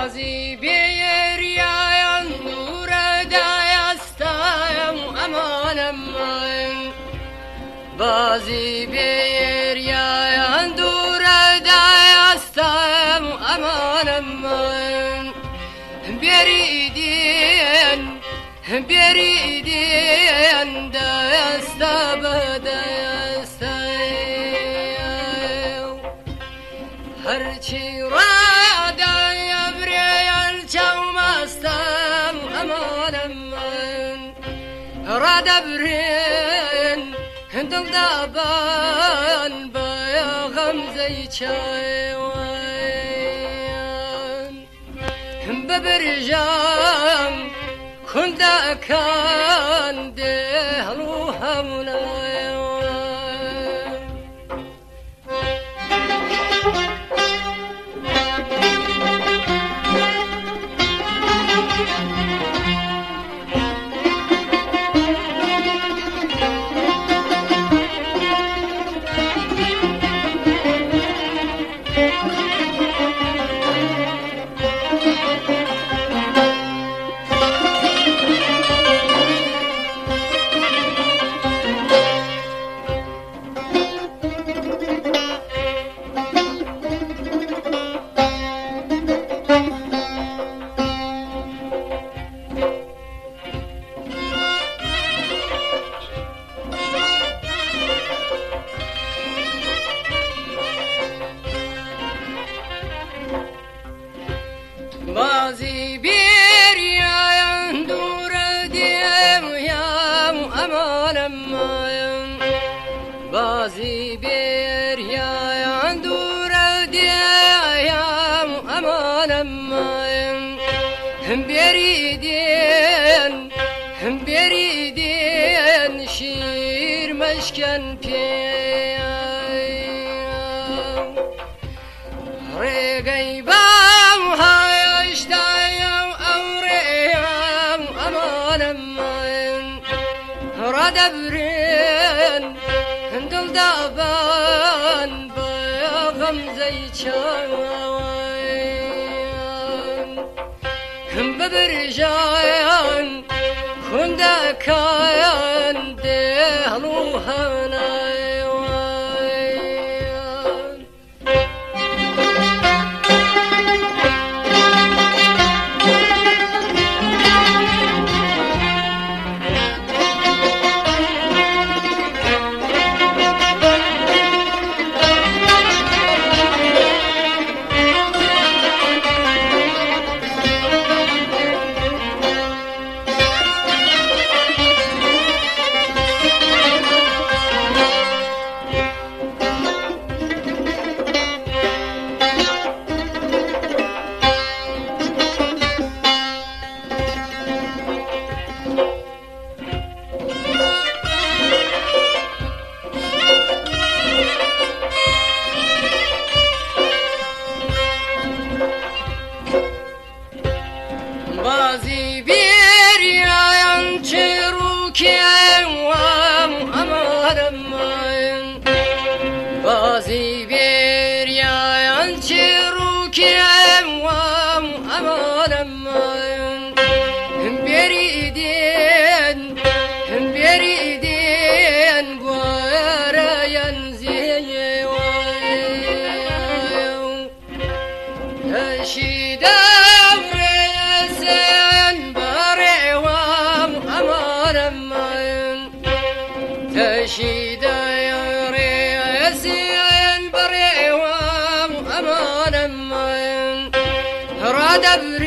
بازی بیریان دور دستم امانم من بازی بیریان دور دستم امانم من بیریدین دست بدست هرچی را دایبریان چومستم امانم من را دبرین دل دابان بیا غمزی چایوان ببرجام كنت كان دهلوها منايا بازی بیریان دور دیم یام امانم من بازی بیریان دور دیم امانم من بیریدین شیر مشکن پیام ریگی بام دبرين دل دابان بيا غمزي چاوان ببرجان كندا كاين دهلوها نايوان بازی بیریان چروکیم وام امانم من بازی بیریان چروکیم وام امانم من بیریدین گوارین زیوان تشیدم تشيد يا ريسين بريوام أمان من راد